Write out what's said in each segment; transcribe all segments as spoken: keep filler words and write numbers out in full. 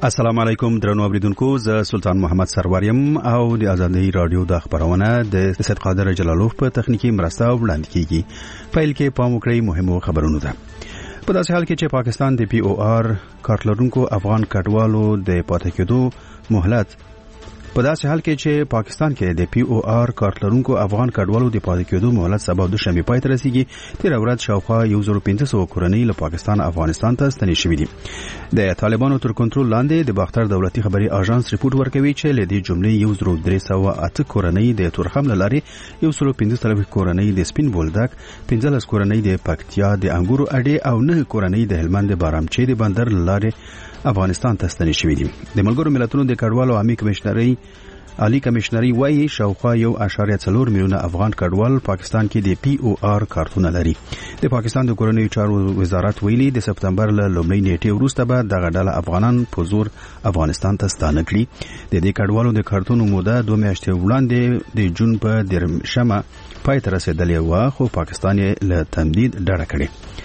السلام علیکم درنو اوریدونکو، زه سلطان محمد سروریم او د ازادي رادیو د خبرونه د سید قادر جلالوف په تخنیکی مرسته وړاندې کیږي. پیل کې پام وکړئ مهمو خبرونو ته. په داسې حال کې چې پاکستان د پی او آر کارتلرونکو افغان کډوالو د پاتې کېدو مهلت په داسې حال کې چې پاکستان کې د پی او آر کارتلرونکو افغان کډوالو د پاتې کېدو مهلت سبا د شنبه پای ته رسیدي. تیر ورځ شاوخوا یو زر پنځه سوه کورنۍ له پاکستان افغانستان ته ستنې شوې دي. د طالبانو تر کنټرول لاندې د باختر دولتي خبري اژانس ریپورت ورکوي چې له دې جملې یو زر درې سوه اته کورنۍ د تورخم لاري، یو سل پنځه څلوېښت کورنۍ د سپین بولدک، پنځلس کورنۍ د پکتیا د انګورو اډې او نه کورنۍ د هلمند بارامچی د بندر لاري افغانستان ته ستنې شوې دي. د ملګرو ملتونو د کډوالو عامه کمشنري عالی کمشنري وايي شاوخوا یو اشاریه څلور میلیونه افغان کډوال پاکستان کې د پی او آر کارتونه لري. د پاکستان د کورنیو چارو وزارت ویلي د سپتمبر له لومړۍ نیټې وروسته به دغه ډله افغانان په زور افغانستان ته ستانه کړي. د دې کډوالو د کارتونو موده دوه میاشتې وړاندې د جون په دیرشمه پای ته رسیدلې و، خو پاکستان یې له تمدید ډډه کړې.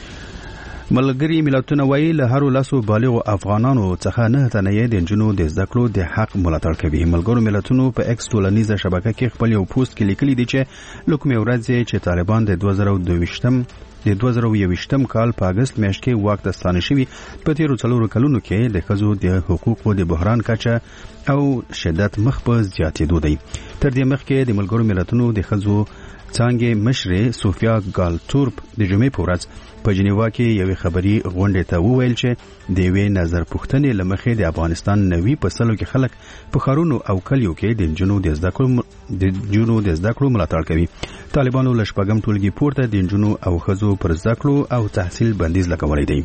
ملګری ملتونه وایي له هر لاسو بالغ افغانانو څخه نه تنه د جنونو د زده کړو د حق ملاتړ کوي. ملګرو ملتونو په ایکس ټولنیزه شبکه کې خپل یو پوسټ کې لیکلي دي چې لکه ورځ چې طالبان د دوه زره دوه د دوه زره یوویشتم کال په اگست میاشت کې واک ته ستانه شوي، په تیرو څلورو کلونو کې د ښځو د حقوقو د بحران کچه او شدت مخ په زیاتېدو دی. تر دې مخکې د ملګرو ملتونو د ښځو څانګې مشرې سوفیا ګالتورپ د جمعې په ورځ په جنیوا کې یوې خبري غونډې ته وویل چې د یوې نظر پوښتنې له مخې د افغانستان نوي په سلو کې خلک په ښارونو او کلیو کې د نجونو د زده کړو د نجونو د زده کړو ملاتړ کوي. طالبانو له شپږم ټولګي پورته د نجونو او ښځو پر زده کړو او تحصیل بندیز لګولی دی.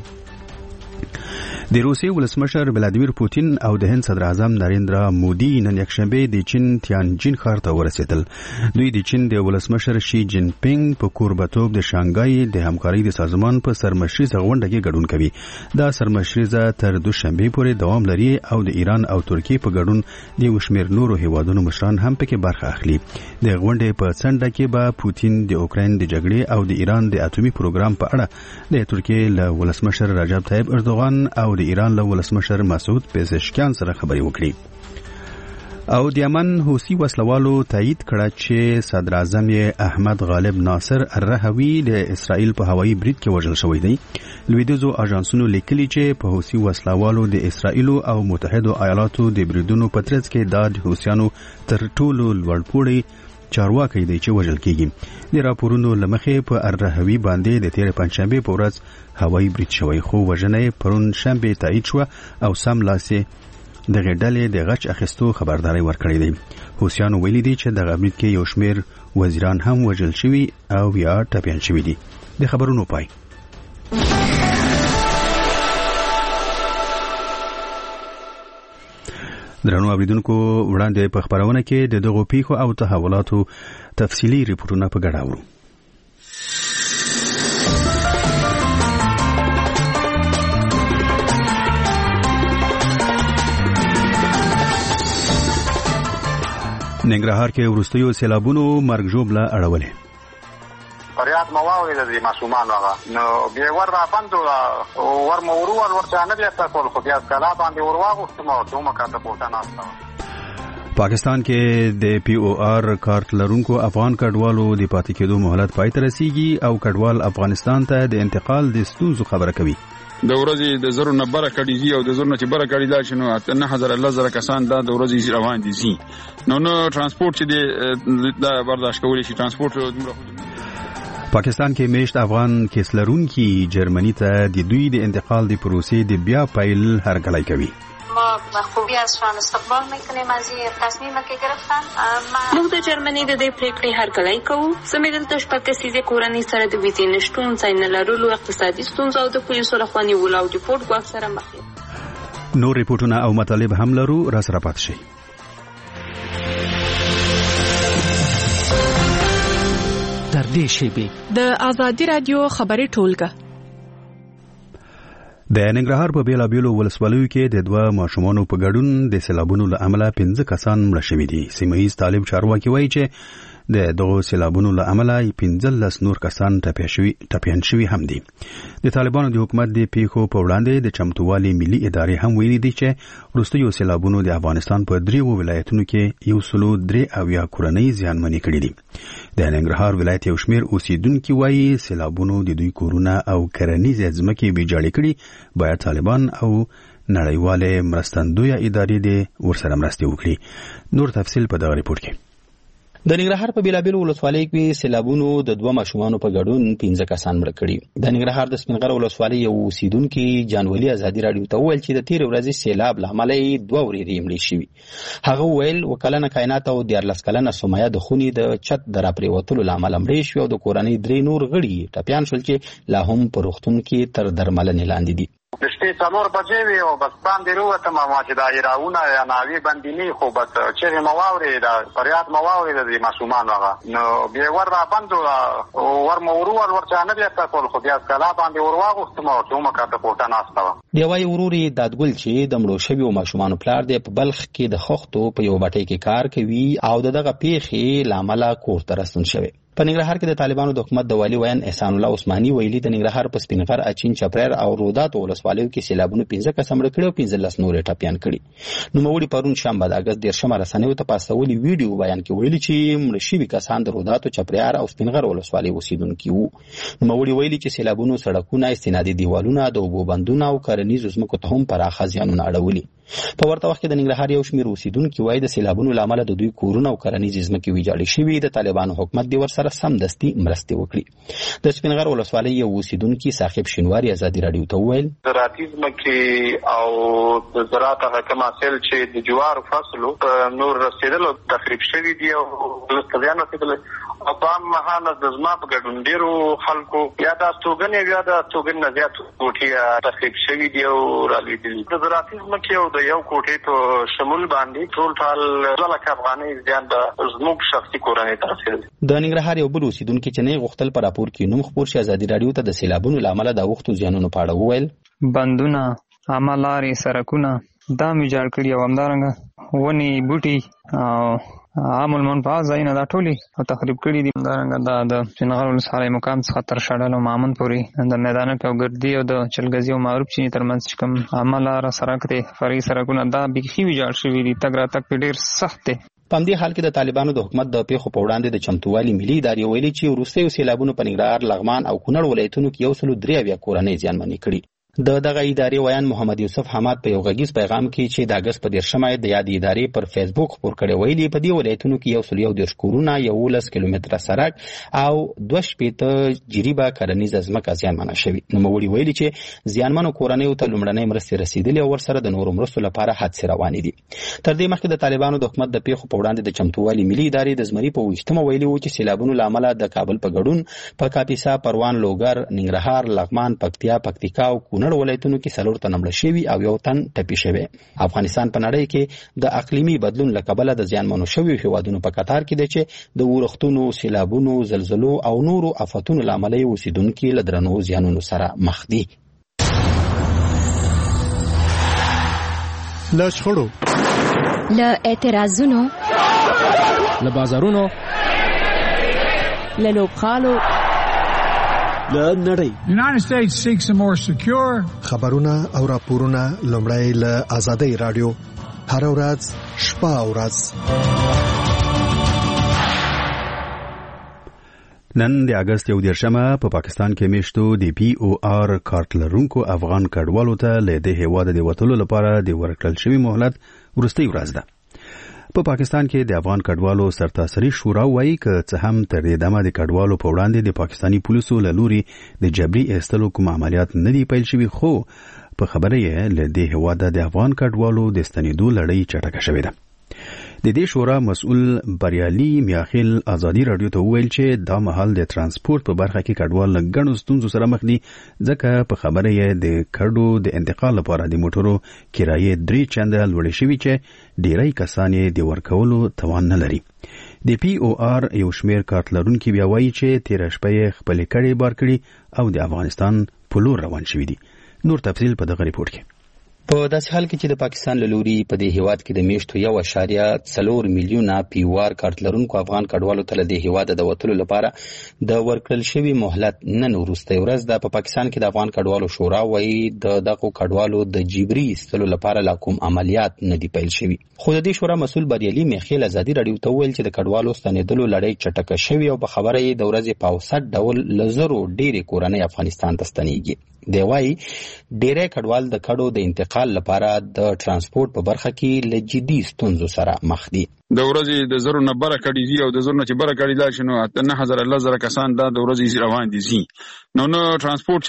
د روسیې ولسمشر ولادیمیر پوتین او د هند صدر اعظم نریندرا مودي نن یکشنبه د چین تیانجین ښار ته ورسېدل. دوی د چین د ولسمشر شي جین پینګ په کوربتوب د شانګهای د همکارۍ د سازمان په سرمشریزه غونډه کې ګډون کوي. دا سرمشریزه تر دوشنبه پورې دوام لري او د ایران او ترکیې په ګډون د یو شمېر نورو هیوادونو مشران هم پکې برخه اخلي. د غونډې په څنډه کې به پوتین د اوکراین د جګړې او د ایران د اټومي پروګرام په اړه د ترکیې له ولسمشر رجب طیب اردوغان او د ایران له ولسمشر مسعود پزشکیان سره خبرې وکړي. او د یمن حوثي وسلوالو تایید کړه چې صدر اعظم احمد غالب ناصر الرهوی د اسرائیل په هوایي برید کې وژل شوی دی. لویدیځو اژانسونو لیکلي چې په حوثي وسلوالو د اسرائیل او متحده ایالاتو د بریدونو په ترڅ کې د حوثیانو تر ټولو لوړپوړي چارواکي دی چې وژل کیږي. د راپورونو لمخې په الرهوی باندې د تیر پنځشنبه په ورځ هوایي برید شوی، خو وژنه پرون شنبه تایید شو او سم لاسه د غډلې د غچ اخیستو خبرداري ورکړې ده. حوثیانو ویلي دي چې د غبرید کې یو شمېر وزیران هم وژل شوي او یا ټپیان شوي دي. د خبرونو پای. درنو اوریدونکو، وړاندې په خبرونه کې د دغو پیښو او تحولاتو تفصیلي ریپورتونه په ګډه اورو. ننګرهار کې وروستیو سیلابونو مرګ ژوبله اړولې. فریاد مو واورېد د ماشومانو هغه نو بیا ور را بندو ور مو ورو ور ورته نه بیا تاسو خو بیا کلا باندې ورواغوستم او دومره کاته پورته ناسته. پاکستان کې د پی او آر کارت لرونکو افغان کډوالو د پاتې کېدو مهلت پای ته رسیږي او کډوال افغانستان ته د انتقال د ستونزو خبره کوي. د ورځې د زرو نه بره کډیږي او د زرو نه چې بره کډی دا شنو اته نه هزار الله زره کسان دا د ورځې روان دي سي نو نو ترانسپورت چې د برداشت کولی شي ترانسپورت دومره. پاکستان کې میشت افغان کیسلرونکي جرمنی ته د دوی د انتقال د پروسې د بیا پیل هرکلی کوي. ما خوبی از شما استقبال میکنیم از این تصمیم که گرفتن. موږ د جرمني د دې پریکړې هرکلی کوو. زموږ دلته شپږ کسیزې کورنۍ سره د ویزې نشتون، ځای نه لرلو، اقتصادي ستونزو او د پولیسو لخوا نیولو او ډیپورټ ګواښ سره مخ یو. نور ریپورټونه او مطالب هم لرو، را سره پاتې شئ. در دې شیبې د ازادي رادیو خبري ټولګه. د ننګرهار په بیلابیلو ولسوالیو کې د دوه ماشومانو په ګډون د سیلابونو له امله پنځه کسان مړه شوي دي. سیمه ییز طالب چارواکي وایي چې د دغو سیلابونو له امله پنځلس نور کسان ټپیان شوي هم دي. د طالبانو د حکومت د پیښو په وړاندې د چمتووالي ملي ادارې هم ویلي دي چې وروستیو سیلابونو د افغانستان په دریو ولایتونو کې یو سلو درې اویا کورنۍ زیانمنې کړي دي. د ننګرهار ولایت یو شمېر اوسیدونکي وایي سیلابونو د دوی کورونه او کرنیزې ځمکې ویجاړې کړي. باید طالبان او نړیوالې مرستندویه ادارې دې ورسره مرستې وکړي. نور تفصیل په دغه ریپورت کې. د ننګرهار په بیلابیلو ولسوالیو کې سیلابونو د دوه ماشومانو په ګډون پنځه کسان مړه کړي. د ننګرهار د سپینغر ولسوالۍ یو اوسیدونکي جانولي ازادي راډیو ته وویل چې د تېرې ورځې سیلاب له امله یې دوه ورېرې مړې شوي. هغه وویل اوه کلنه کائنات او دیارلس کلنه سمیه د خونې د چت د راپرېوتلو له امله مړې شوې او د کورنۍ درې نور غړي ټپیان شول چې لا هم په روغتون کې تر درملنې لاندې دي. د شپې څلور بجې وې او بس باندې وروتم ما چې دا ایراونه یا ناوې بندینی خو بس چیرې مو واورې دا فریاد مو واورې د ماشومان هغه نو بیا ور را بندو ور مو ورور ورته نه بیا تاسو خو بیا کلا باندې ور واغوستم او څومره کاته کوټه ناستو. دی وايي وروري دادګل چې د مړو شویو ماشومان پلار دی په بلخ کې د خښتو په یو بټۍ کې کار کوي او دغه پیښې لامل کور ته راستون شوی. په ننګرهار کې د طالبانو د حکومت د والي ویان احسان الله عثماني ویلي د ننګرهار په سپینغر اچین چپریر او رودات ولسوالیو کې سیلابونو پنځه کسه مړه کړي او پنځلس نور ټپیان کړي. نوموړي پرون شنبه د اګست دیرشمه رسنیو ته پاسولي ویډیو بیان کې ویلي چې مړه شوي کسان د رودات چپریر او سپینغر ولسوالۍ اوسیدونکي وو. نوموړي ویلي چې سیلابونو سړکونه استنادي دیوالونه د اوبو بندونه او کرنیزو ځمکو ته هم پراخه زیانونه اړولي. په ورته وخت کې د ننګرهار یو شمېر اوسیدونکي وایي د سیلابونو له امله د دوی کورونه او کرنیزې ځمکې ویجاړې شوي. د طالبانو حکومت دې ورسره سمدستي مرستې وکړي. د سپینغر ولسوالۍ یو اوسیدونکي صاحب شینواري ازادي راډیو ته وویل زراعتي ځمکې او د زراعت هغه کوم حاصل چې د جوارو فصلو نور رسېدلو تخریب شوي دي او لږ زیان رسېدلی او په عام مهاله د زما په ګډون ډېرو خلکو یا د استوګنې یا د استوګنې نه زیات کوټې تخریب شوي دي او رالوېدلي. د زراعتي ځمکې او د یو کوټې په شمول باندې ټول ټال دوه لکه افغانۍ زیان به زموږ شخصي کورنۍ ته رسېدلی. د ننګرهار یو بل اوسیدونکي چې نه غوښتل په راپور کې نوم خپور شي ازادي راډیو ته د سیلابونو له امله د اوښتو زیانونو په اړه وویل بندونه عامه لارې سړکونه دا مې ویجاړ کړي او همدارنګه ونې بوټي او عام المنفعه ځایونه دا ټولې او تخریب کړي دي. همدارنګه دا د سپینغر ولسوالۍ مقام څخه تر شډل او مامن پورې د میدان په ګردي او د چلګزي او معروف چینې ترمنځ چې کوم عامه لاره سړک دی فرعي سړکونه دا بیخي ویجاړ شوي دي. تګ راتګ پرې ډېر سخت دی. په همدې حال کې د طالبانو د حکومت د پیښو په وړاندې د چمتووالي ملي ادارې ویلي چې وروستیو سیلابونو په ننګرهار لغمان او کونړ ولایتونو کې یو سلو درې اویا کورنۍ زیانمنې کړي. د دغه ادارې ویان محمد یوسف حماد په یو غږیز پیغام کې چې د اګست په دیرشمه د یادې ادارې پر فیسبوک خپور کړی ویلي په دې ولایتونو کې یو سل یو دېرش کورونه یولس کیلومتره سړک او دوه شپېته جریبه کرنیزه ځمکه زیانمنه شوي. نوموړي ویلي چې زیانمنو کورنیو ته لومړنۍ مرستې رسېدلې او ورسره د نورو مرستو لپاره هڅې روانې دي. تر دې مخکې د طالبانو د حکومت د پیښو په وړاندې د چمتووالي ملي ادارې د زمري په ویشتمه ویلي و چې سیلابونو له امله د کابل په ګډون په کاپیسا پروان لوګر ننګرهار لغمان پکتیا پکتیکا او کونړ ولایتونو کې څلور تن مړه شوي او یو تن ټپي شوی. افغانستان په نړۍ کې د اقلیمي بدلون له کبله د زیانمنو شویو هیوادونو په قطار کې دی چې د اورښتونو سیلابونو زلزلو او نورو آفتونو له امله یې اوسیدونکي له درنو زیانونو سره مخ دي. له شخړو له اعتراضونو له بازارونو له لوبغالو له نړۍ The United States seeks a more secure خبرونه او راپورونه لومړی له آزادۍ راډیو هر ورځ شپه او ورځ. نن د اګست یو دیرشمه په پا پاکستان کې میشتو د پی او آر کارت لرونکو افغان کډوالو ته له دې هیواده د وتلو لپاره د ورکړل شوی مهلت وروستۍ ورځ ده. په پاکستان کې د افغان کډوالو سرتاسري شورا وایي که څه هم تر دې دمه د کډوالو په وړاندې د پاکستاني پولیسو له لوري د جبري ایستلو کوم عملیات نه دي پیل شوي خو په خبره یې له دې هیواده د افغان کډوالو د ستنېدو لړۍ چټکه شوې ده. د دې شورا مسؤل بریالي میاخیل ازادي راډیو ته وویل چې دا مهال د ترانسپورت په برخه کې کډوال له ګڼو ستونزو سره مخ دي ځکه په خبره یې د کډو د انتقال لپاره د موټرو کرایې درې چنده لوړې شوي چې ډیری کسان یې د ورکولو توان نه لري. د پی او آر یو شمېر کارت لرونکي بیا وایي چې تېره شپه یې خپلې کډې بار کړي او د افغانستان په لور روان شوي دي. نور تفصیل په دغه ریپورت کې. په داسې حال کې چې د پاکستان له لوري په دې هیواد کې د میاشتو یو اشاریه څلور میلیونه پیوار کارت لرونکو افغان کډوالو ته له دې هیواده د وتلو لپاره د ورکړل شوي مهلت نن وروستۍ ورځ ده. په پاکستان کې د افغان کډوالو شورا وایي د دغو کډوالو د جبري ایستلو لپاره لا کوم عملیات نه دي پیل شوي. خو د دې شورا مسؤل بریالي میخیل ازادي راډیو ته وویل چې د کډوالو ستنېدلو لړۍ چټکه شوې او په خبره یې د ورځې په اوسط ډول له زرو ډېرې کورنۍ افغانستان ته ستنېږي. دی وايي ډېری کډوال د کډو د انتقال لپاره د ترانسپورت په برخه کې له جدي ستونزو سره مخ دي. د ورځې د زرو نه بره کډي دي او د زرو نه چې بره کډي لا شنو اته نه هزار الله زره کسان دا د ورځې روان دي سي نو نو ترانسپورت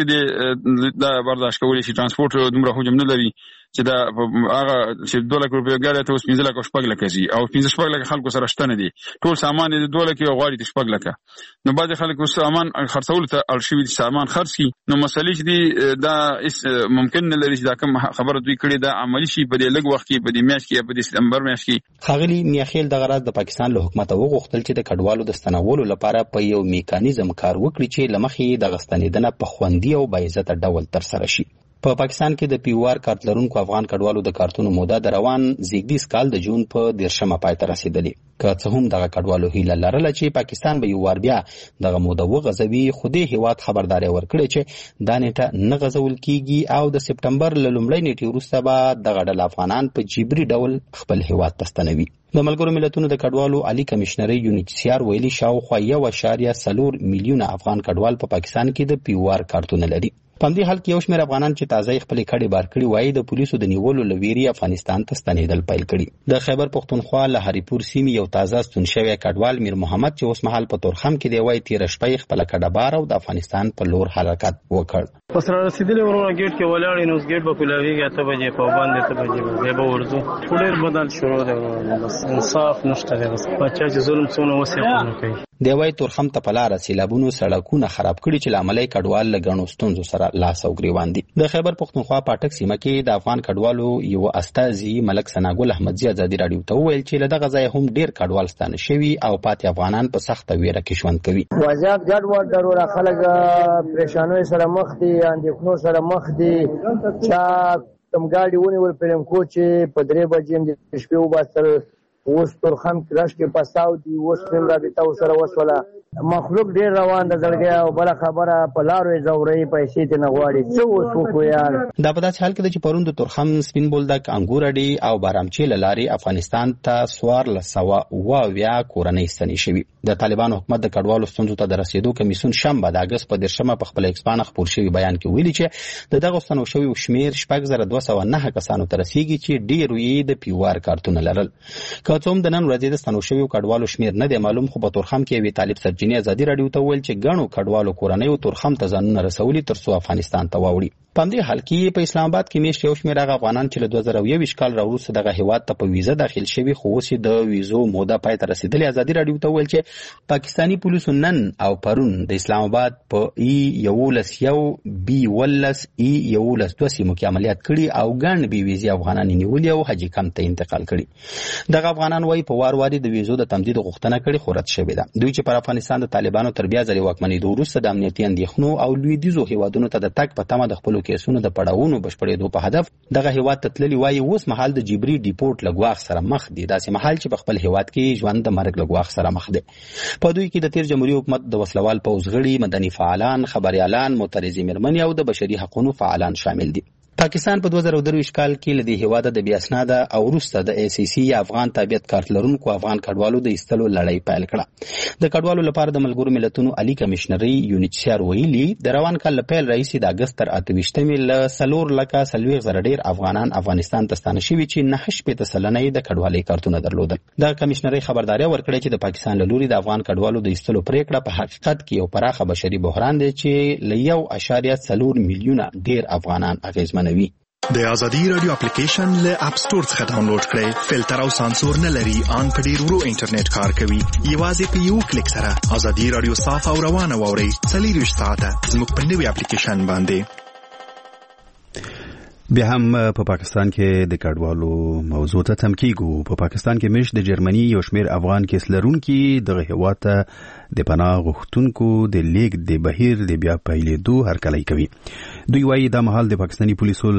چې د برداشت کولی شي ترانسپورت دومره حجم نه لري چې دا هغه چې دوه لک روپۍ ګاډي ته اوس پنځه لک شپږ لک شي او پنځه شپږ لک خلکو سره شته نه دي ټول سامان د دوه لک او غواړي شپږ لک نو بعض خلک سامان خرڅول ته الشوي سامان خرڅ کی نو مسلې چې دي دا ممکن نه لري چې دا کوم خبره دوی کړي دا عملی شي په دې لږ وخت کې په دې میاشت کې په دې سپتمبر میاشت کې. خاغلی میاخیل د غرض د پاکستان له حکومت وغوښتل چې د کډوالو د ستنولو لپاره په یو میکانیزم کار وکړي چې لمخې د غستنیدنه په خوندي او باعزته ډول تر سره شي. په پاکستان کې د پیوار کارت لرونکو افغان کډوالو د کارتونو موده د روان زیږدیز کال د جون په دیرشمه پای ته رسیدلې. که څه هم دغه کډوالو هیله لرله چې پاکستان به یو وار بیا دغه موده وغځوي خو دې هیواد خبرداری ورکړی چې دا نیټه نه غځول کیږي او د سپتمبر له لومړۍ نیټې وروسته به دغه ډله افغانان په جبري ډول خپل هیواد ته ستنوي. د ملګرو ملتونو د کډوالو عالی کمشنري یونیسیار ویلي شاوخوا یو اشاریه څلور میلیونه افغان کډوال په پاکستان کې د پیوار کارتونه لري. په همدې حال کې یو شمېر افغانان چې تازه خپلې کډې بار کړي وایي د پولیسو د نیولو له ویرې افغانستان ته ستنېدل پیل کړي. د خیبر پښتونخوا له هریپور سیمې یو تازه ستون شوی کډوال میر محمد چې اوس مهال په تورخم کې دی وایي تېره شپه یې خپله کډه بار او د افغانستان په لور حرکت وکړ. پس را رسېدلې ورونه ګېټ کې ولاړې نو اوس ګېټ به کولاویږي اته بجې په باندې اته بجې بیا به ورځو خو ډېر بدل شروع دی ورونه بس انصاف نشته دی بس پاچا چې ظلم څونه وس یې نه کوي. دی وایي تورخم ته په لاره سیلابونو سړکونه خراب کړي چې له امله یې کډوال له ګڼو ستونزو سره لاس او ګرېوان دي. د خیبر پښتونخوا پاټک سیمه کې د افغان کډوالو یو استازي ملک ثناګل احمدزي ازادي راډیو ته وویل چې له دغه ځایه هم ډېر کډوال ستانه شوي او پاتې افغانان په سخته ویره کې ژوند کوي. وضعیت ګډوډ ضروره خلک پریشانیو سره مخ دي اندېښنو سره مخ دي چا کوم ګاډي ونیول پرمکو چې په درې بجې د شپې وباسل اوس تورخم کرش کې پساو دي اوس فلم رابطه ورسره وشوله مخلوق ډېر روان د زړګی او بله خبره په لارو یې ځورئ پیسې ترې نه غواړي څه اوس وکړو یار. دا په داسې حال کې ده چې پرون د تورخم سپین بولدک انګور اډې او بارامچې له لارې افغانستان ته څوارلس سوه اوه اویا کورنۍ ستنې شوي. د طالبانو حکومت د کډوالو ستونزو ته د رسېدو کمیسیون شنبه د اګست په دیرشمه په خپله ایکسپانه خپور شوي بیان کې ویلي چې د دغو ستنو شویو شمېر شپږ زره دوه سوه نهه کسانو ته رسېږي چې ډېرو یې د پیوار کارتونه لرل. که څه هم د نن ورځې د ستنو شویو کډوالو شمېر نه دی معلوم خو په تورخم کې یوې طالب سرچینې ازادي راډیو ته وویل چې ګڼو کډوالو کورنیو تورخم ته ځانونه رسولي تر څو افغانستان ته واوړي. په همدې حال کې په اسلام آباد کې میاشت یو شمېر هغه افغانان چې له دوه زره یوویشت کال راوروسته دغه هیواد ته په ویزه داخل شوي خو اوس یې د ویزو موده پای ته رسېدلې ازادي راډیو ته وویل چې پاکستاني پولیسو نن او پرون د اسلام آباد په ای یولس یو بي ولس ای یولس دوه سیمو کې عملیات کړي او ګڼ بې ویزې افغانان یې نیولي او حاجي کمپ ته انتقال کړي. دغه افغانان وایي په وار وارې د ویزو د تمدید غوښتنه کړې خو رد شوې ده. دوی چې پر افغانستان د طالبانو تر بیا ځلې واکمنېدو وروسته د امنیتي اندېښنو او لویدیځو هیوادونو ته د تګ په تمه د خپلو کیسونو د پړاو ونو بشپړېدو په هدف دغه هیواد ته تللي وایي اوس مهال د جبري ډیپورټ له ګواښ سره مخ دي داسې مهال چې په خپل هیواد کې ژوند د مرګ له ګواښ سره مخ دی. په دوی کې د تیر جمهوري حکومت د وسلوال پوځ غړي مدني فعالان خبريالان معترضې مېرمنې او د بشري حقوقو فعالان شامل دي. پاکستان په دوه زره درویشت کال کې له دې هیواده د بې اسناده او وروسته د ای سی سی یا افغان تابعیت کارت لرونکو افغان کډوالو د ایستلو لړۍ پیل کړه. د کډوالو لپاره د ملګرو ملتونو عالی کمشنري یونیسیار ویلي د روان کال له پیل راهیسې د اګست تر اته ویشتمې له څلور لکه څلوېښت زره ډېر افغانان افغانستان ته ستانه شوي چې نهه شپېته سلنه یې د کډوالۍ کارتونه درلودل. د کمشنرۍ خبرداری ورکړې چې د پاکستان له لوري د افغان کډوالو د ایستلو پرېکړه په حقیقت کې یو پراخه بشري بحران دی چې له یو اشاریه څلور میلیونه ډېر افغانان اغېزمنوي. د ازادي رادیو اپلیکیشن له اپ سټور څخه ډاونلوډ کړئ. فلټر او سانسور نه لري، ان په ډیر ورو انټرنیټ کار کوي. یوازې په یو کلیک سره ازادي رادیو صاف او روانه واورئ. څلور ساعته زموږ په نوې اپلیکیشن باندې. بیا هم په پاکستان کې د کډوالو موضوع ته تم کیږو. په پاکستان کې مش د جرمني یو شمیر افغان کیس لرونکي دغه هیواد ته د پناه غوښتونکو د لیک د بهیر د بیا پیلېدو هرکلی کوي. دوی وایي دا مهال د پاکستاني پولیسو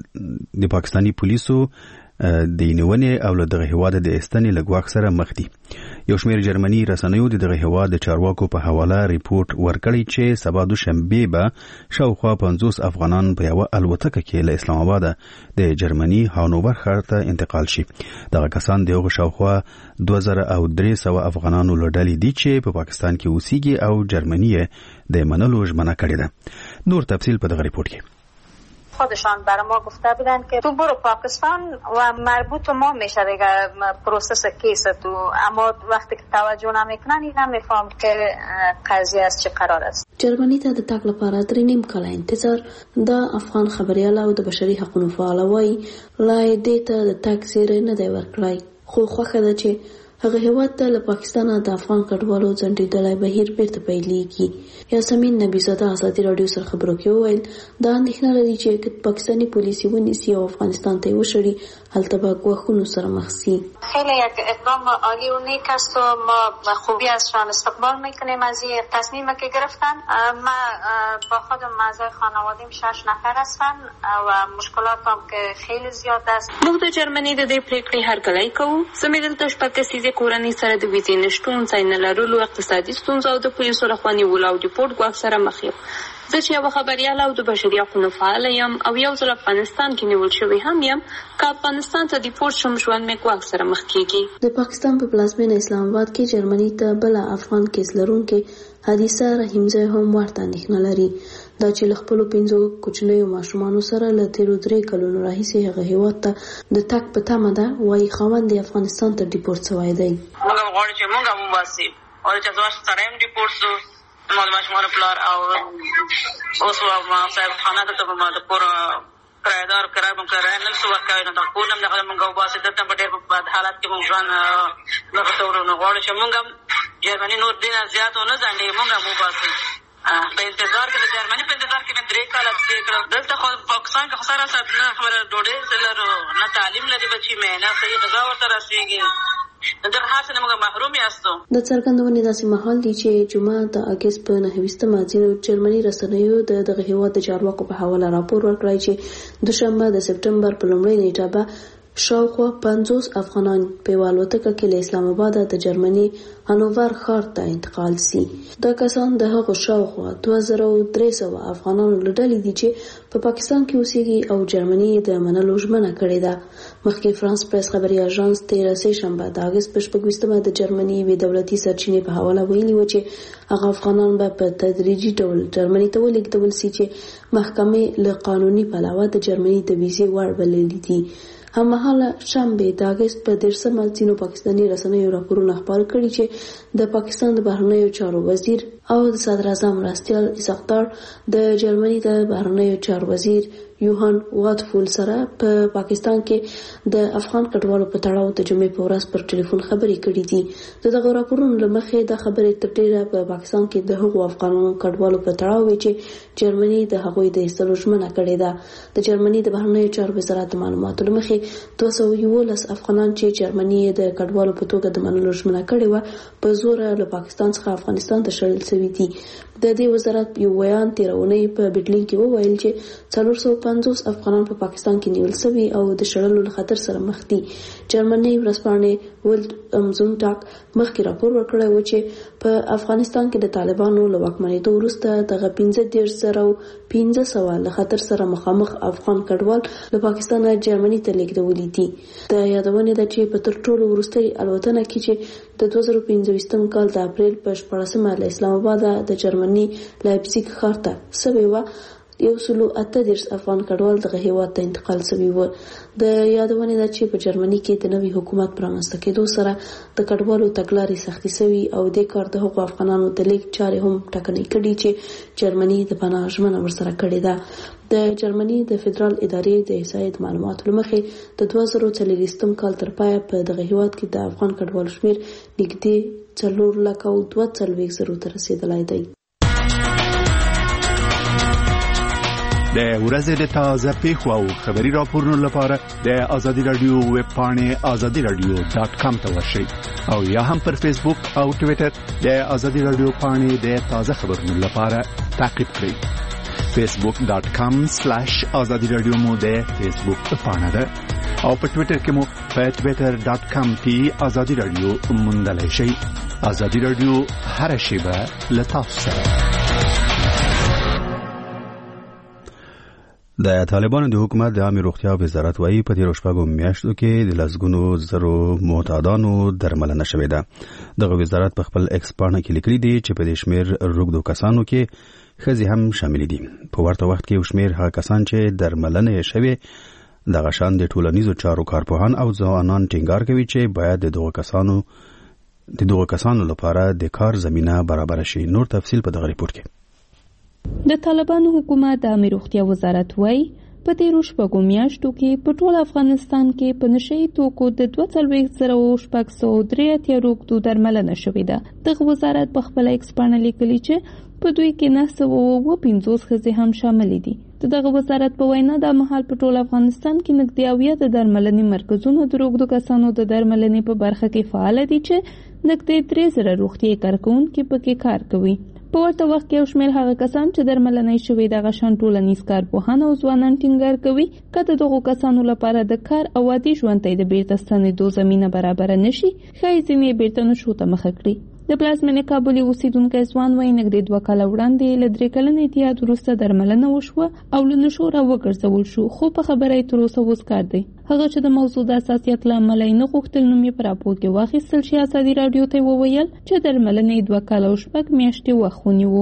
د پاکستاني پولیسو د نیونې او له دغه هیواد د استنې لګواخ سره مخ دي. یو شمیر جرمني رسنیو د دغه هیواد د چارواکو په حواله ریپورت ورکړی چې سبا دوشنبه به شاوخوا پنځوس افغانان په یو الوتکه کې له اسلام آباد د جرمني هانوور ښار ته انتقال شي. دغه کسان دغه شاوخوا دوه زره او درې سوه افغانانو له ډلې دي چې په پاکستان کې اوسېږي او جرمني د منلو ژمنه کړې ده. نور تفصیل په دغه ریپورت کې. خودشان برای ما گفته بودن که تو برو پاکستان و مربوط ما میشه دیگه پروسس کیس تو، اما وقتی که توجه نمیکنن این نمیفهم که قضیه از چه قرار است. جرمنی ته د تګ لپاره درې نیم کاله انتظار. دا افغان خبريال او د بشري حقوقو فعال وایي لا دې ته د تګ زیری نه دی ورکړی، خو خوښه ده چې هغه هیواد ته له پاکستان د افغان کډوالو ځنډېدلی بهیر بیرته پیلېږي. یاسمین نبیزاده ازادي راډیو سره خبرو کې وویل دا اندېښنه لري چې پاکستاني پولیس یې ونیسي او افغانستان ته یې وشړي، هلته به ګواښونو سره مخ سي. خیلی یک اقدام عالی و نیک است و ما خوبی ازشان استقبال میکنیم از این تصمیمی که گرفتن. ما با خودم اعضای خانوادیم شش نفر هستن و مشکلاتم که خیلی زیاد است. موږ د جرمني د دې پریکړې هرکلی کوو. زموږ دلته شپږ کسیزې کورنۍ سره د ویزې نشتون، ځای نه لرلو، اقتصادي ستونزو او د پولیسو لخوا نیولو او ډیپورټ ګواښ سره مخ یم. زه چې یوه خبریاله او د بشري حقوقو فعاله یم او یو ځل افغانستان کې نیول شوی هم یم، که افغانستان ته ډیپورټ شم ژوند مې ګواښ سره مخ کیږي. د پاکستان په پلازمینه اسلام آباد کې جرمني ته بله افغان کیس لرونکې حدیثه رحیمزی هم ورته اندېښنه لري. دا چې له خپلو پنځو کوچنیو ماشومانو سره له تېرو درې کلونو راهیسې هغه هیواد ته د تګ په تمه ده، وایي خاوند یې افغانستان ته ډیپورټ سوی دی. موږ هم غواړو چې موږ هم وباسي او چې زما سره هم ډیپورټ سو، ما د ماشومانو پلار او اوس صاحب خانه ته به ما د کور کرایهدار کرایه به کرایه نه شو ورکوی، نو دا کور هم دغه موږ وباسي. دلته په ډېر بد حالت کې موږ ژوند دغه ته ورو، نو غواړو چې موږ هم جرمني نور دې نه زیات ونه ځنډېږي، موږ هم وباسي. په انتظار کې د جرمني په انتظار کې مې درې کاله تېر کړل. دلته خو پاکستان کې خو سره سات نه خبره ډوډۍ لرو، نه تعلیم لري بچي مې، نه صحیح غذا ورته رسېږي. دغه هر څه نه موږ محروم یاستو. د څرګندونې داسې مهال دی چې جمعه د اګست په نهه ویشتمه ځینو جرمني رسنیو د دغه هیواد د چارواکو په حواله راپور ورکړی چې دوشنبه د سپټمبر په لومړۍ نیټه به شاوخوا پنځوس افغانان په یوه الوتکه کې له اسلام آباده د جرمني هانوور ښار ته انتقال سي. دا کسان د هغو شاوخوا دوه زره او درې سوه افغانانو له ډلې دي چې په پاکستان کې اوسېږي او جرمني د منلو ژمنه کړې ده. مخکې فرانس پریس خبري اژانس تېره سهشنبه د اګست په شپږ ویشتمه د جرمني یوې دولتي سرچینې په حواله ویلي و چې هغه افغانان به په تدریجي ډول جرمني ته ولېږدول سي چې محکمې له قانوني پلوه د جرمني د ویزې وړ بللي دي. هممهاله شنبه د اګست په دېرشمه ځینو پاکستاني رسنیو راپورونه خپاره کړي چې د پاکستان د بهرنیو چارو وزیر او د صدراعظم مرستیال اسحاق د جرمني د بهرنیو چارو وزیر یوهان واتفول سره په پا پاکستان کې د افغان کډوالو په تړاو د جمعې په ورځ پر ټلیفون خبرې کړې دي. د دغه راپورونو له مخې دا خبرې تر ډېره په پا پاکستان کې د هغو افغانانو کډوالو په تړاو وي چې جرمني د هغوی د ایستلو ژمنه کړې ده. د جرمني د بهرنیو چارو وزارت د معلوماتو له مخې دوه سوه یولس افغانان چې جرمني د کډوالو په توګه د منلو ژمنه کړې وه په زوره له پاکستان څخه افغانستان ته شړل شوي دي. د دې وزارت یو بیان تېره اونۍ په برلین کې وویل چې څلور سوه پنځوس افغانان په پاکستان کې نیول شوي او د شړلو له خطر سره مخ دي. جرمني ورځپاڼې ولډ زونټاګ مخکې راپور ورکړی و چې په افغانستان کې د طالبانو له واکمنېدو وروسته دغه پنځه دېرش زره او پنځه سوه له خطر سره مخامخ افغان کډوال له پاکستانه جرمني ته لېږدولي دي. د یادونې ده چې په تر ټولو وروستۍ الوتنه کې چې د دوه زره پنځه ویشتم کال د اپریل په شپاړسمه له اسلام آباده د جرمني لایپزیګ ښار ته سوې وه، یو سلو اته دېرش افغان کډوال دغه هیواد ته انتقال شوي وو. د یادونې ده چې په جرمني کې د نوي حکومت پرانسته کېدو سره د کډوالو تګلارې سختې شوي او دې کار د هغو افغانانو د لیږد چارې هم ټکنۍ کړي چې جرمني د پناه ژمنه ورسره کړې ده. د جرمني د فدرال ادارې د احصایې د معلوماتو له مخې د دوه زره څلوېښتم کال تر پایه په دغه هیواد کې د افغان کډوالو شمېر نږدې څلور لکه او دوه څلوېښت زرو ته رسېدلی دی. د ورځې د تازه پیښو او خبري راپورونو لپاره د آزادي رادیو ویب پاڼې آزادي رادیو ډاټ کام ته ورشئ او یا هم پر فیسبوک او ټوئیټر د آزادي رادیو پاڼې د تازه خبرونو لپاره تعقیب کړئ. فیسبوک ډاټ کام سلیش آزادي رادیو مو د فیسبوک پاڼه ده او په ټوئیټر کې مو په ټوئیټر ډاټ کام کې آزادي رادیو موندلای شئ. آزادي رادیو هر شیبه له تاسو سره. د طالبانو د حکومت د عامه روغتیا وزارت وايي په تیر شپږو میاشتو کې د لسګونو زرو معتادانو درملنه شوې ده. دغه وزارت په خپل ایکس پاڼه کې لیکلي دي چې په دې شمیر روغدو کسانو کې ښځې هم شامل دي. په ورته وخت کې شمیر هغه کسان چې درملنه یې شوې دغه شان د ټولنیزو چارو کارپوهان او ځوانان ټینګار کوي چې باید د دغه کسانو د دغه کسانو لپاره د کار زمينه برابر شي. نور تفصیل په دغه ریپورت کې. د طالبانو حکومت د عامه روغتیا وزارت وايي په تیرو شپږو میاشتو کې په ټول افغانستان کې په نشئی توکو د دوه څلوېښت زره شپږ سوه درې اتیا روغتو درملنه شوې ده. دغه وزارت په خپل ایکس پاڼه لیکلي چې په دوی کې نه سوه اووه پنځوس ښځې هم شاملې دي. د دغه وزارت په وینا دا مهال په ټول افغانستان کې نږدې اویا د درملنې مرکزونه د روغتو کسانو د درملنې په برخه کې فعال دي چې نږدې درې زره روغتیايي کارکوونکي پکې کار کوي. په ورته وخت کې یو شمېر هغه کسان چې درملنه یې شوې دغه شان ټولنیز کارپوهان او ځوانان ټینګار کوي که د دغو کسانو لپاره د کار او عادي ژوند ته د بیرته ستنېدو زمینه برابره نشي ښایي ځینې یې بیرته نشو ته مخه کړي. د پلازمېنې کابل اوسېدونکی ځوان وایي نږدې دوه کاله وړاندې له درې کلن اتحاد وروسته درملنه وشوه او له نشو راوګرځول شو خو په خبره یې تر اوسه اوس کار دی. هغه چې د موضوع د اساسیت له امله یې نه غوښتل نوم یې په راپور کې واخیستل شي ازادي راډیو ته وویل چې درملنې دوه کاله او شپږ میاشتې وخت ونیو.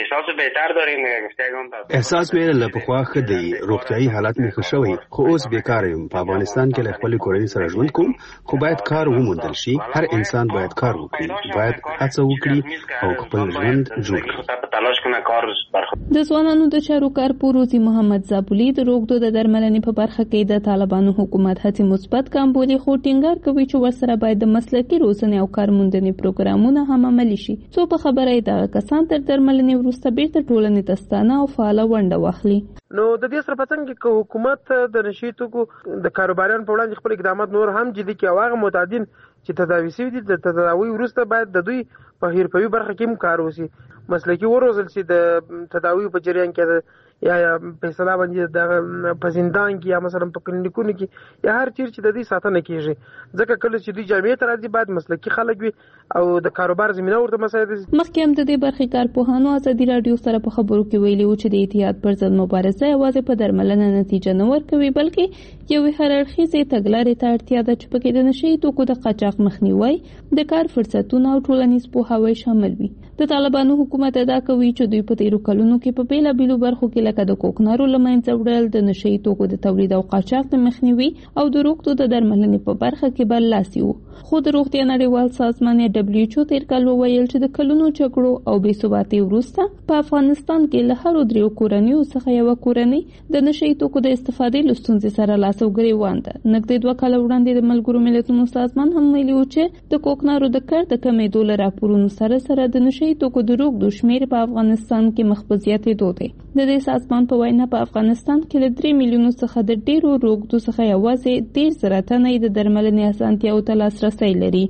احساس مې له پخوا ښه دی، روغتیايي حالت مې ښه شوی خو اوس بیکاره یم. په افغانستان کې له خپلې کورنۍ سره ژوند کوم خو باید کار وموندل شي. هر انسان باید کار وکړي، باید هڅه وکړي او خپل ژوند جوړ کړي. د ځوانانو د چارو کارپو روزي محمد زابولي د روغتو د درملنې په برخه کې د طالبانو حکومت هڅې مثبت کام بولي خو ټینګار کوي چې ورسره باید د مسلکي روزنې او کارموندنې پروګرامونه هم عملي شي څو په خبره یې دغه کسان تر درملنې وروسته بیرته ټولنې ته ستانه او فعاله ونډه واخلي. نو د دې سره پڅنګ کې حکومت د نشي توکو د کاروباریانو په وړاندې خپل اقدامات نور هم جدي کړي او هغه معتادین چې تداوي شوي دي د تداوي وروسته باید د دوی په حرفوي برخه کې هم کار وشي، مسلکي وروزل شي د تداوي په جریان کې یا یا په اصطلاح باندې د په زندان کې یا مثلا په کلینیکونو کې یا هر چیر چې د دې ساتنه کیږي ځکه کله چې دوی جامعې ته راځي باید مسلکي خلک وي او د کاروبار زمينه ورته مساعد شي. مخکې هم د دې برخې کارپوهانو ازادي راډیو سره په خبرو کې ویلي و چې د اتحاد پر ضد مبارزه یوازې په درملنه نتیجه نه ورکوي بلکې یوې هر اړخیزې تګلارې ته اړتیا ده چې پکې د نشي توکو د قاچاق مخنیوی، د کار فرصتونه او ټولنیز پوهاوی شامل وي. د طالبانو حکومت ادعا کوي چې دوی په تیرو کلونو کې په بیلابیلو برخو کې لکه د کوکنارو له منځه وړل، د نشي توکو د تولید او قاچاق د مخنیوي او د روغتو د درملنې په برخه کې برلاسي وو. خو د روغتیا نړیوال سازمان یا دبلیو ایچ او تیر کال وویل چې د کلونو جګړو او بې ثباتۍ وروسته په افغانستان کې له هرو دریو کورنیو څخه یوه کورنۍ د نشي توکو د استفادې له ستونزې سره لاس او ګریوان ده. نږدې دوه کاله وړاندې د ملګرو ملتونو سازمان هم ویلي و چې د کوکنارو د کار د کمېدو له راپورونو سره سره د نشي توکو د روغتو شمېر په افغانستان کې مخ په زیاتېدو دی. د دې سازمان په وینا په افغانستان کې له درې میلیونو څخه د ډیرو روغتو څخه یوازې ډېر زره تنه د درملنې اسانتیاو ته لاسرسی لري.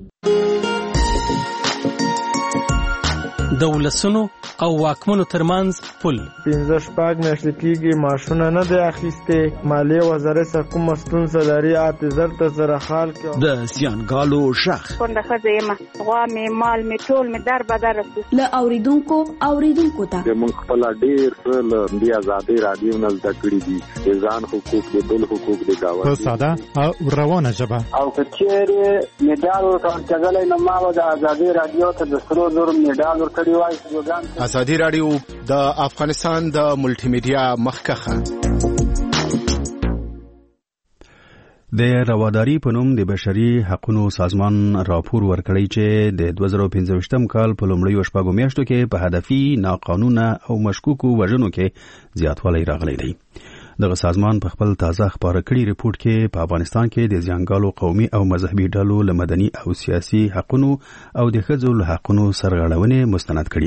د ولسونو او واکمنو ترمنځ پل پنځه شپږ میاشتې کېږي معاشونه نه دی اخیستې، مالیې وزارت سره کومه ستونزه لري اته زر ته زره حال کې د زیانګالو شخ کونډه ښځه یم، غوا مې مال مې ټول مې در بدر رسو له اوریدونکو اوریدونکو ته موږ خپل ډېر څه له دې ازادۍ راډیو نه زده کړي دي، د ځان حقوق د بل حقوق د ګاونډي په ساده او روانه ژبه او که چیرې میډال ورکول کېدلی نو ما به د ازادۍ راډیو ته د سرو زرو میډال ورکړی وای. ازادي راډیو د افغانستان د ملټي میډیا مخکخه د رواداري په نوم د بشري حقوقو سازمان راپور ورکړی چې د دوه زره پنځه کال په لومړیو شپږو میاشتو کې په هدفي ناقانونه او مشکوکو وژنو کې زیاتوالی راغلی دی. دغه سازمان په خپل تازه خبره کړي ریپورت کې په افغانستان کې د ځانګړو قومي او مذهبي ډلو له مدني او سیاسي حقوقو او د ښځو له حقوقو سرغړونې مستند کړي دي.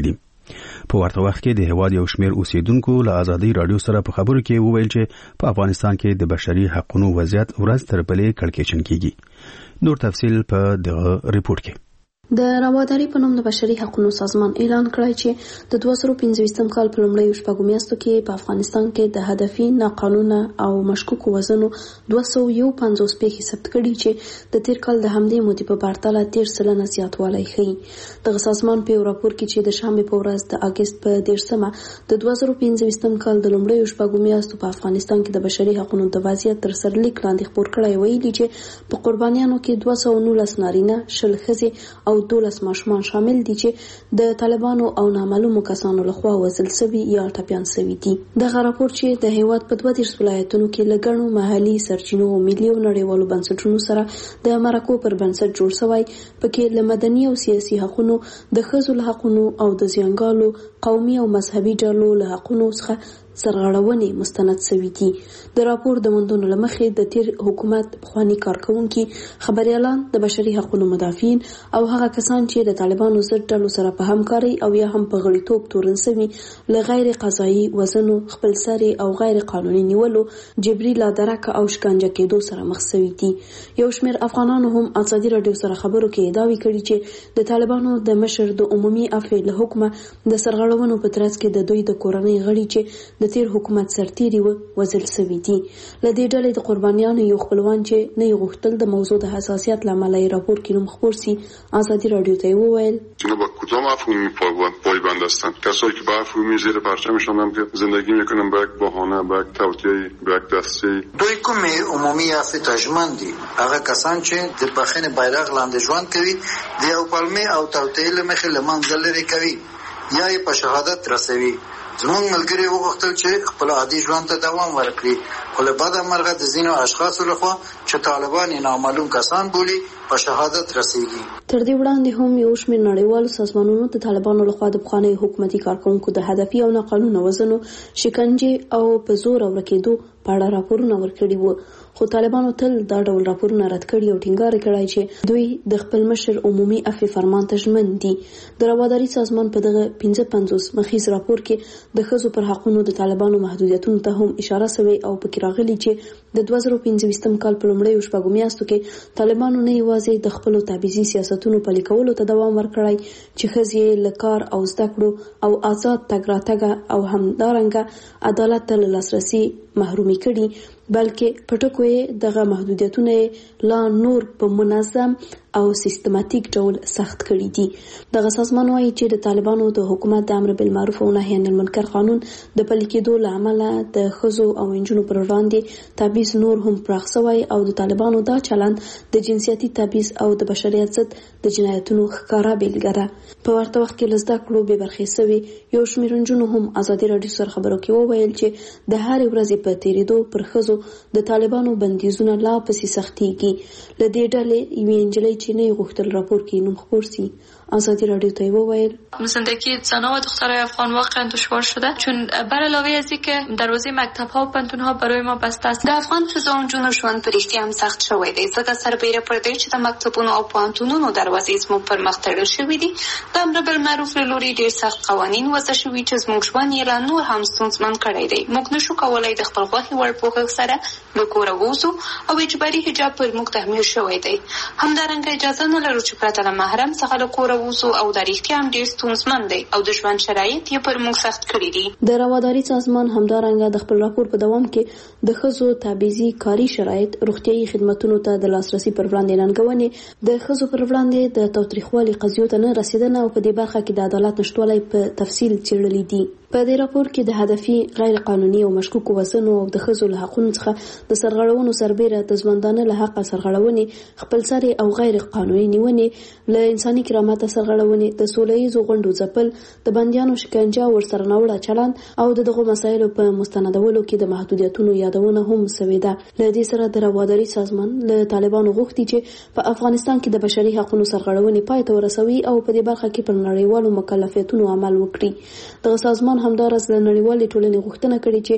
په ورته وخت کې د هیواد یو شمېر اوسیدونکو له آزادۍ رادیو سره په خبرو کې وویل چې په افغانستان کې د بشري حقوقو وضعیت ورځ تر بلې کړکېچن کیږي. نور تفصیل په دغه ریپورت کې. د رواداري په نوم د بشري حقوقو سازمان اعلان کړی چې د دوه زره پنځه کال په لومړیو شپږو میاشتو کې په افغانستان کې د هدفي ناقانونه او مشکوکو وژنو دوه سوه یو پنځوس پیښې ثبت کړي چې د تیر کال د همدې مودې په پرتله ډېر سلنه زیاتوالی ښیي. دغه سازمان په یو راپور کې چې د شنبې په ورځ د اګست په دېرشمه د دوه زره پنځه کال د لومړیو شپږو میاشتو په افغانستان کې د بشري حقوقو د وضعیت تر سرلیک لاندې خپور کړی، ویلي چې په قربانیانو کې دوه سوه نولس نارینه، شل ښځې او دولس ماشومان شامل دي چې د طالبانو او نامعلومو کسانو لخوا وژل شوي یا ټپیان شوي دي. دغه راپور چې د هیواد په دوه دېرش ولایتونو کې له ګڼو محلي سرچینو او ملي او نړیوالو بنسټونو سره د مرکو پر بنسټ جوړ شوی، پکې له مدني او سیاسي حقوقو، د ښځو له حقوقو او د زیانګالو قومي او مذهبي ډلو له حقوقو څخه سرغړونې مستند شوي دي. د راپور د موندنو له مخې د تیر حکومت پخواني کارکوونکي، خبريالان، د بشري حقوقو مدافعین او هغه کسان چې د طالبانو ضد ډلو سره په همکاري او یا هم په غړیتوب تورن شوي له غیر قضایي وژنو، خپلسري او غیر قانوني نیولو، جبري لادرکه او شکنجه کېدو سره مخ شوي دي. یو شمېر افغانانو هم ازادي راډیو سره خبرو کې دعوی کړي چې د طالبانو د مشر د عمومي عفو له حکمه د سرغړونو په ترڅ کې د دوی د کورنۍ غړي چې د تیر حکومت سرتیري و وژل شوي دي. له دې ډلې د قربانیانو یو خپلوان چې نه یې غوښتل د موضوع د حساسیت له امله یې راپور کې نوم خپور سي، ازادي راډیو ته وویل اینا با کدام مفهومی پایبند هستند؟ کسایی که به مفهومی زیر پرچمشان هم که زندگی میکنن با یک بهانه، با یک توطئه، با یک دسته. دوی کومې عمومي عفو ترجمان دي؟ هغه کسان چې د بخښنې بیرغ لاندې ژوند کوي، د یو پلمې او توطئې له مخې له منځه لرې کوي یا یې په شهادت رسوي. زمونږ ملګري وغوښتل چې خپل عادي ژوند ته دوام ورکړي، خو له بده مرغه د ځینو اشخاصو لخوا چې طالبان یې نامعلوم کسان بولي په شهادت رسیږي. تر دې وړاندې هم یو شمېر نړیوالو سازمانونو د طالبانو لخوا د پخواني حکومتي کارکوونکو د هدفي او ناقانونه وژنو، شکنجې او په زور ورکېدو په اړه راپورونه ورکړي وو، خو طالبانو تل دا ډول راپورونه رد کړي او ټینګار کړی چې دوی د خپل مشر عمومي عفو فرمان ته ژمن دي. د رواداري سازمان په دغه پنځه پنځوس مخیز راپور کې د ښځو پر حقوقو د طالبانو محدودیتونو ته هم اشاره شوې او پکې راغلي چې د دوه زره پنځه کال په لومړیو شپږو میاشتو کې طالبانو نه یوازې د خپلو تبعیضي سیاستونو پلي کولو ته دوام ورکړی چې ښځې له کار او زده کړو او آزاد تګ راتګ او همدارنګه عدالت ته لاسرسي محرومي کړي، بلکې په ټکو یې دغه محدودیتونه لا نور په منظم او سیستماتیک ډول سخت کړي دي. دغه سازمان وايي چې د طالبانو د حکومت د امر بالمعروف او نهي عن المنکر قانون د پلي کېدو له امله د ښځو او نجونو پر وړاندې تبعیض نور هم پراخ شوی او د طالبانو دا چلند د جنسیتي تبعیض او د بشریت ضد د جنایتونو ښکاره بیلګه ده. په ورته وخت کې له زده کړو بې برخې شوي یو شمېر نجونو هم ازادي راډیو سره خبرو کې وویل چې د هرې ورځې په تېرېدو پر ښځو د طالبانو بندیزونه لا پسې سختېږي. له دې ډلې یوې نجلۍ چې نه یې غوښتل راپور کې نوم خپور سي، ازادی رادیو ته وویل زندگی زنان و دخترای افغان واقعا دشوار شده، چون بر علاوه از اینکه دروازه مکتب‌ها و پانتون‌ها برای ما بسته است. د افغان ښځو او نجونو ژوند په رښتیا هم سخت شوی دی، ځکه سربیره پر دې چې د مکتبونو او پانتونونو دروازې زموږ پر مخ تړل شوي دي. د امر بالمعروف له لوري ډېر سخت قوانین وضع شوي چې زموږ ژوند یې لا نور هم ستونزمن کړی دی. موږ نشو کولی د خپل خوښې وړ پوښښ سره له کوره ووځو او اجباري حجاب پر موږ تحمیل شوی دی. همدارنګه اجازه نه لرو چې پرته له محرم څخه له کوره ووځو او د رښتیا هم ډېر ستونزمن دی او د ژوند شرایط یې پر موږ سخت کړي دي. د رواداري سازمان همدارنګه د خپل راپور په دوام کې د ښځو تبعیضي کاري شرایط، روغتیايي خدماتونو ته د لاسرسي پر وړاندې ننګونې، د ښځو پر وړاندې د تاوتریخوالي قضیو ته نه رسیدنه او په دې برخه کې د عدالت نشتوالی په تفصیل څېړلي دي. په دې راپور کې د هدفي غیر قانوني او مشکوکو وژنو او د ښځو له حقونو څخه د سرغړونو سربیره د ژوندانه له حقه سرغړونې، خپلسري او غیر قانوني نیونې، له انساني کرامت سرغړونې، د سوله ییزو غونډو ځپل، د بندیانو شکنجه او ورسره ناوړه چلند او د دغو مسایلو په مستندولو کې د محدودیتونو یادونه هم شوې ده. له دې سره د رواداري سازمان له طالبانو غوښتي چې په افغانستان کې د بشري حقوقو سرغړونې پای ته ورسوي او په دې برخه کې پر نړیوالو مکلفیتونو عمل وکړي. دغه سازمان همدارس له نړیوالې ټولنې غوښتنه کړې چې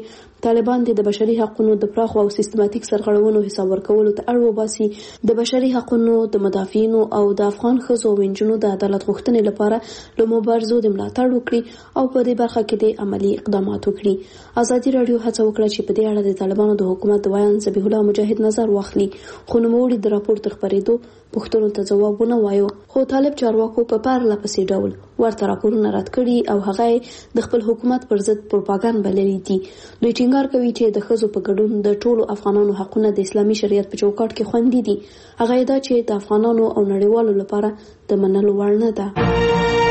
طالبان د بشري حقوقو د پراخ او سیستماتیک سرغړونو حساب ورکولو ته اړ وباسي، د بشري حقوقو د مدافعینو او د افغان ښځو او نجونو د عدالت غوښتنې لپاره له مبارزو د ملاتړ وکړي او په دې برخه کې د عملی اقدامات وکړي. ازادي راډیو هڅه وکړه چې په دې اړه د طالبانو د حکومت د ویان ذبیح الله مجاهد نظر واخلي، خو نوموړي د راپور تر خپرېدو پوښتنو ته ځوابونه وایو، خو طالب چارواکو په پرله پسې ډول ورته راپورونه رد کړي او هغه د خپل حکومت پر ضد پروپاګاندا بللي دي. دوی ټینګار کوي چې د ښځو په ګډون د ټولو افغانانو حقونه د اسلامي شریعت په چوکاټ کې خوندي دي. هغه دا چې د افغانانو او نړیوالو لپاره د منلو وړ نه ده.